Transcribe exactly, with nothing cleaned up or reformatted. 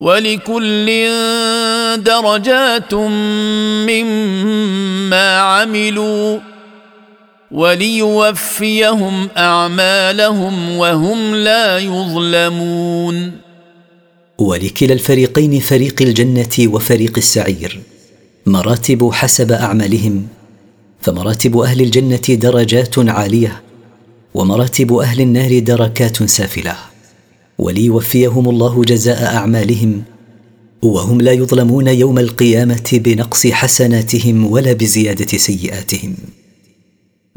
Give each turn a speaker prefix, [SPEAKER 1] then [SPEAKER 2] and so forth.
[SPEAKER 1] ولكل درجات مما عملوا وليوفيهم اعمالهم وهم لا يظلمون.
[SPEAKER 2] ولكلا الفريقين، فريق الجنه وفريق السعير، مراتب حسب اعمالهم، فمراتب اهل الجنه درجات عاليه، ومراتب اهل النار دركات سافله، وليوفيهم الله جزاء اعمالهم وهم لا يظلمون يوم القيامه بنقص حسناتهم ولا بزياده سيئاتهم.